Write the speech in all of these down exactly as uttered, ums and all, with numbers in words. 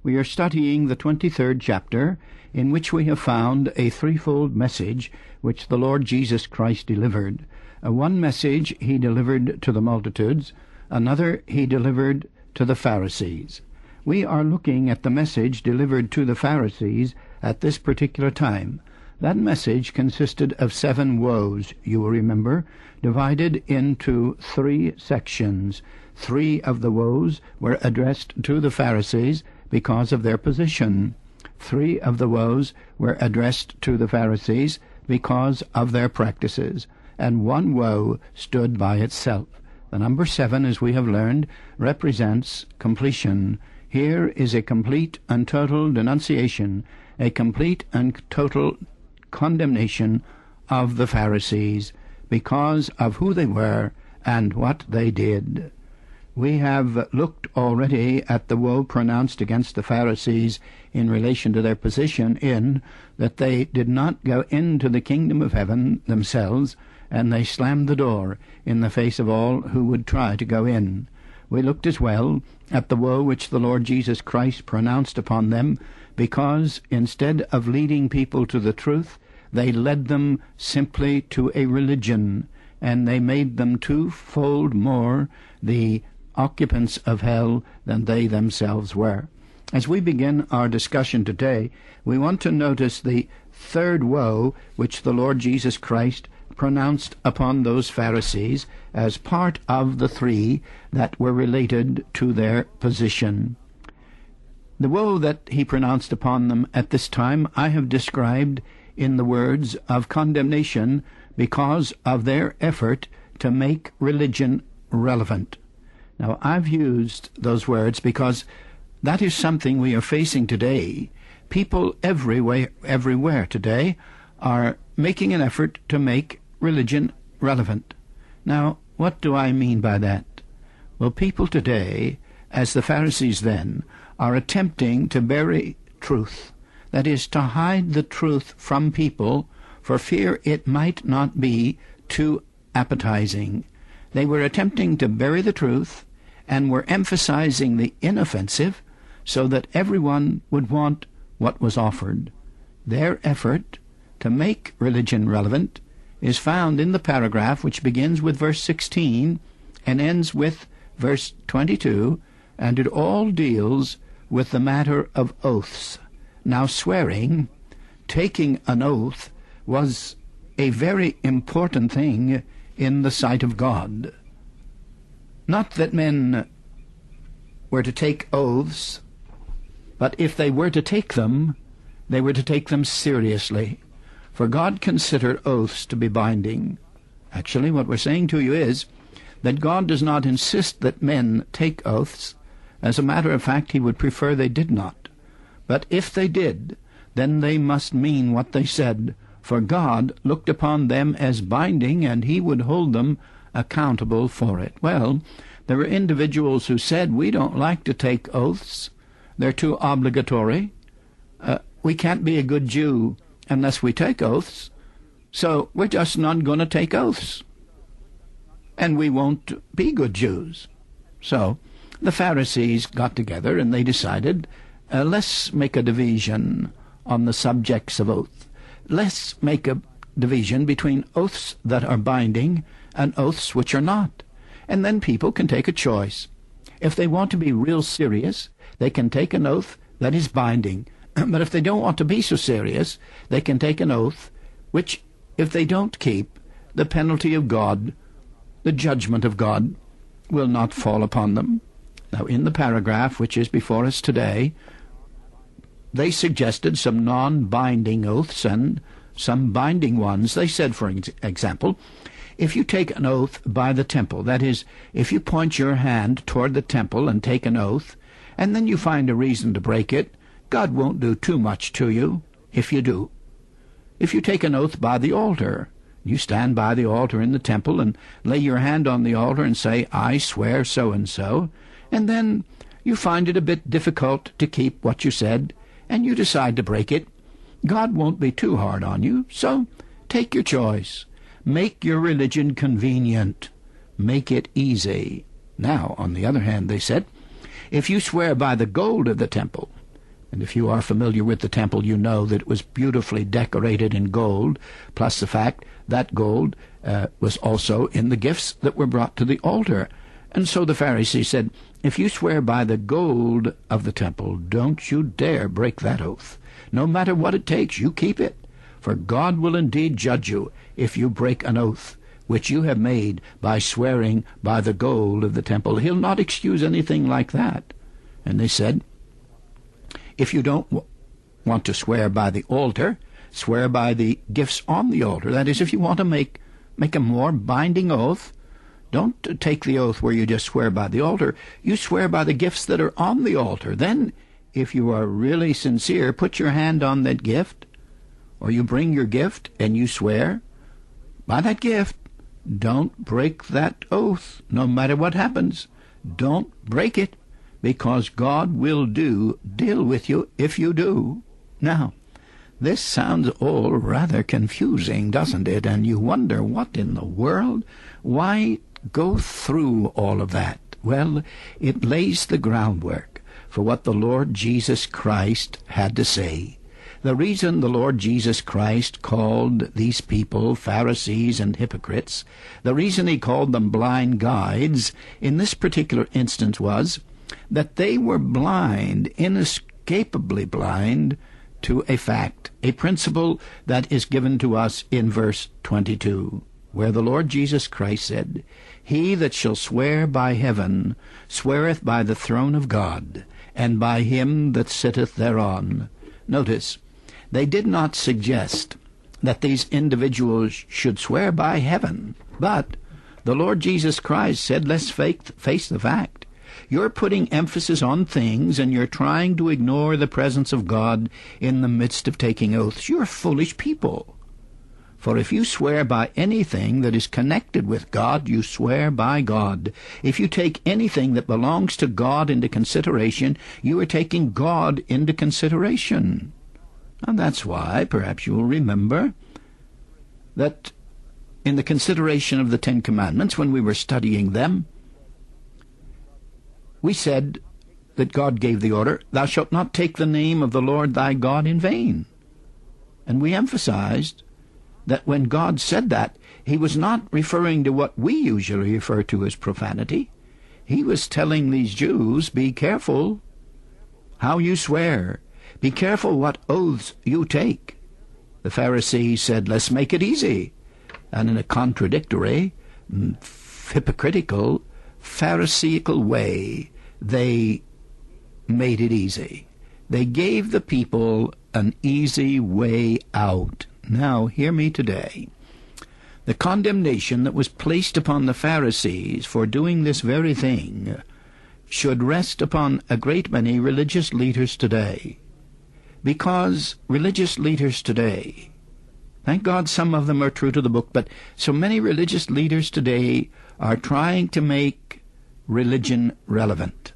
We are studying the twenty-third chapter, in which we have found a threefold message which the Lord Jesus Christ delivered. Uh, one message he delivered to the multitudes, another he delivered to the Pharisees. We are looking at the message delivered to the Pharisees at this particular time. That message consisted of seven woes, you will remember, divided into three sections. Three of the woes were addressed to the Pharisees because of their position. Three of the woes were addressed to the Pharisees because of their practices, and one woe stood by itself. The number seven, as we have learned, represents completion. Here is a complete and total denunciation, a complete and total condemnation of the Pharisees because of who they were and what they did. We have looked already at the woe pronounced against the Pharisees in relation to their position in that they did not go into the kingdom of heaven themselves, and they slammed the door in the face of all who would try to go in. We looked as well at the woe which the Lord Jesus Christ pronounced upon them because instead of leading people to the truth, they led them simply to a religion, and they made them twofold more the occupants of hell than they themselves were. As we begin our discussion today, we want to notice the third woe which the Lord Jesus Christ pronounced upon those Pharisees as part of the three that were related to their position. The woe that he pronounced upon them at this time I have described in the words of condemnation because of their effort to make religion relevant. Now, I've used those words because that is something we are facing today. People everywhere, everywhere today are making an effort to make religion relevant. Now, what do I mean by that? Well, people today, as the Pharisees then, are attempting to bury truth. That is, to hide the truth from people for fear it might not be too appetizing. They were attempting to bury the truth and were emphasizing the inoffensive so that everyone would want what was offered. Their effort to make religion relevant is found in the paragraph which begins with verse sixteen and ends with verse twenty-two, and it all deals with the matter of oaths. Now, swearing, taking an oath, was a very important thing in the sight of God. Not that men were to take oaths, but if they were to take them, they were to take them seriously. For God considered oaths to be binding. Actually, what we're saying to you is that God does not insist that men take oaths. As a matter of fact, he would prefer they did not. But if they did, then they must mean what they said, for God looked upon them as binding, and he would hold them accountable for it. Well, there were individuals who said, we don't like to take oaths. They're too obligatory. Uh, we can't be a good Jew unless we take oaths, so we're just not going to take oaths. And we won't be good Jews. So the Pharisees got together and they decided, uh, let's make a division on the subjects of oath. Let's make a division between oaths that are binding and oaths which are not. And then people can take a choice. If they want to be real serious, they can take an oath that is binding. But if they don't want to be so serious, they can take an oath which, if they don't keep, the penalty of God, the judgment of God, will not fall upon them. Now, in the paragraph which is before us today, they suggested some non-binding oaths and some binding ones. They said, for example, if you take an oath by the temple, that is, if you point your hand toward the temple and take an oath, and then you find a reason to break it, God won't do too much to you if you do. If you take an oath by the altar, you stand by the altar in the temple and lay your hand on the altar and say, I swear so-and-so, and then you find it a bit difficult to keep what you said, and you decide to break it. God won't be too hard on you, so take your choice. Make your religion convenient. Make it easy. Now, on the other hand, they said, if you swear by the gold of the temple, And if you are familiar with the temple, you know that it was beautifully decorated in gold, plus the fact that gold uh, was also in the gifts that were brought to the altar. And so the Pharisees said, if you swear by the gold of the temple, don't you dare break that oath. No matter what it takes, you keep it. For God will indeed judge you if you break an oath which you have made by swearing by the gold of the temple. He'll not excuse anything like that. And they said, if you don't w- want to swear by the altar, swear by the gifts on the altar. That is, if you want to make, make a more binding oath, don't take the oath where you just swear by the altar. You swear by the gifts that are on the altar. Then, if you are really sincere, put your hand on that gift, or you bring your gift and you swear by that gift. Don't break that oath, no matter what happens. Don't break it, because God will do deal with you if you do. Now, this sounds all rather confusing, doesn't it? And you wonder, what in the world? Why go through all of that? Well, it lays the groundwork for what the Lord Jesus Christ had to say. The reason the Lord Jesus Christ called these people Pharisees and hypocrites, the reason he called them blind guides in this particular instance was that they were blind, inescapably blind, to a fact, a principle that is given to us in verse twenty-two, where the Lord Jesus Christ said, he that shall swear by heaven sweareth by the throne of God, and by him that sitteth thereon. Notice, they did not suggest that these individuals should swear by heaven, but the Lord Jesus Christ said, let's face the fact. You're putting emphasis on things, and you're trying to ignore the presence of God in the midst of taking oaths. You're foolish people. For if you swear by anything that is connected with God, you swear by God. If you take anything that belongs to God into consideration, you are taking God into consideration. And that's why, perhaps you will remember, that in the consideration of the Ten Commandments, when we were studying them, we said that God gave the order, thou shalt not take the name of the Lord thy God in vain. And we emphasized that when God said that, he was not referring to what we usually refer to as profanity. He was telling these Jews, be careful how you swear. Be careful what oaths you take. The Pharisees said, let's make it easy. And in a contradictory, hypocritical, pharisaical way, they made it easy. They gave the people an easy way out. Now, hear me today. The condemnation that was placed upon the Pharisees for doing this very thing should rest upon a great many religious leaders today. Because religious leaders today, thank God some of them are true to the book, but so many religious leaders today are trying to make religion relevant.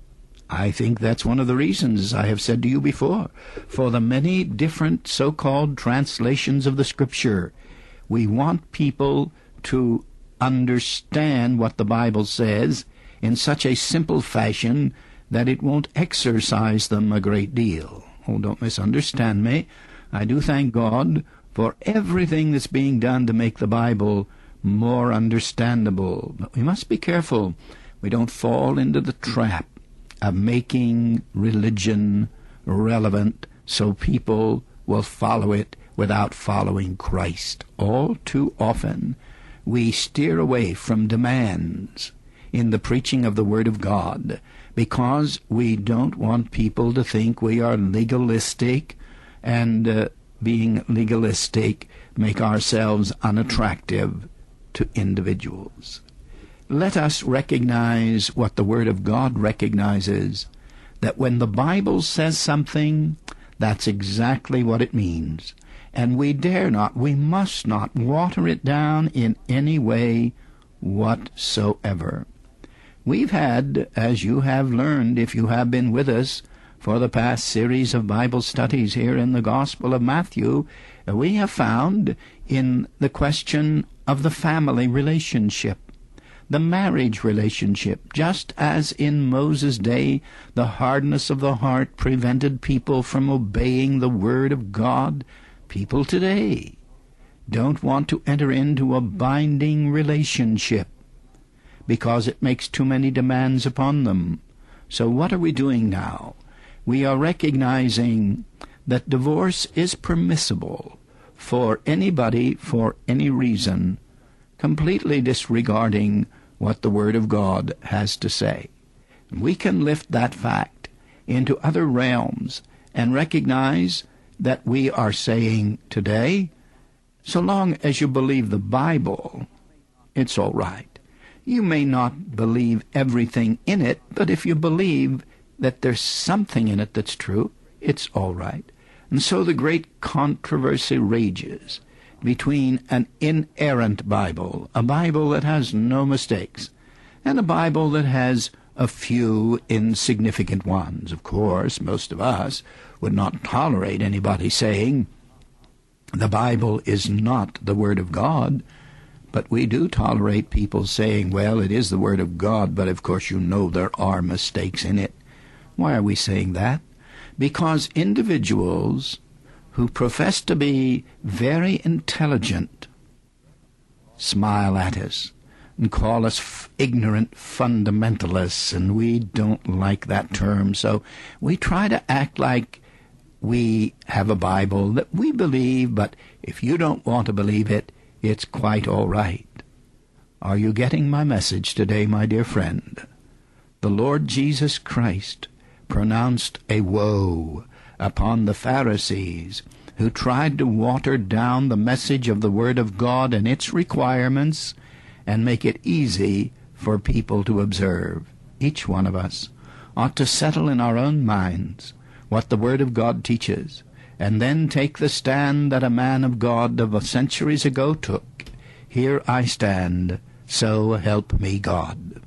I think that's one of the reasons, as I have said to you before, for the many different so-called translations of the Scripture. We want people to understand what the Bible says in such a simple fashion that it won't exercise them a great deal. Oh, don't misunderstand me. I do thank God for everything that's being done to make the Bible more understandable. But we must be careful we don't fall into the trap of making religion relevant so people will follow it without following Christ. All too often we steer away from demands in the preaching of the Word of God because we don't want people to think we are legalistic, and uh, being legalistic make ourselves unattractive to individuals. Let us recognize what the Word of God recognizes, that when the Bible says something, that's exactly what it means. And we dare not, we must not water it down in any way whatsoever. We've had, as you have learned if you have been with us for the past series of Bible studies here in the Gospel of Matthew, we have found in the question of the family relationship the marriage relationship. Just as in Moses' day the hardness of the heart prevented people from obeying the Word of God, people today don't want to enter into a binding relationship because it makes too many demands upon them. So what are we doing now? We are recognizing that divorce is permissible for anybody for any reason, completely disregarding what the Word of God has to say. We can lift that fact into other realms and recognize that we are saying today, so long as you believe the Bible, it's all right. You may not believe everything in it, but if you believe that there's something in it that's true, it's all right. And so the great controversy rages between an inerrant Bible, a Bible that has no mistakes, and a Bible that has a few insignificant ones. Of course, most of us would not tolerate anybody saying the Bible is not the Word of God, but we do tolerate people saying, well, it is the Word of God, but of course you know there are mistakes in it. Why are we saying that? Because individuals who profess to be very intelligent smile at us and call us f- ignorant fundamentalists, and we don't like that term, so we try to act like we have a Bible that we believe, but if you don't want to believe it, it's quite all right. Are you getting my message today, my dear friend? The Lord Jesus Christ pronounced a woe upon the Pharisees who tried to water down the message of the Word of God and its requirements and make it easy for people to observe. Each one of us ought to settle in our own minds what the Word of God teaches, and then take the stand that a man of God of centuries ago took. Here I stand, so help me God.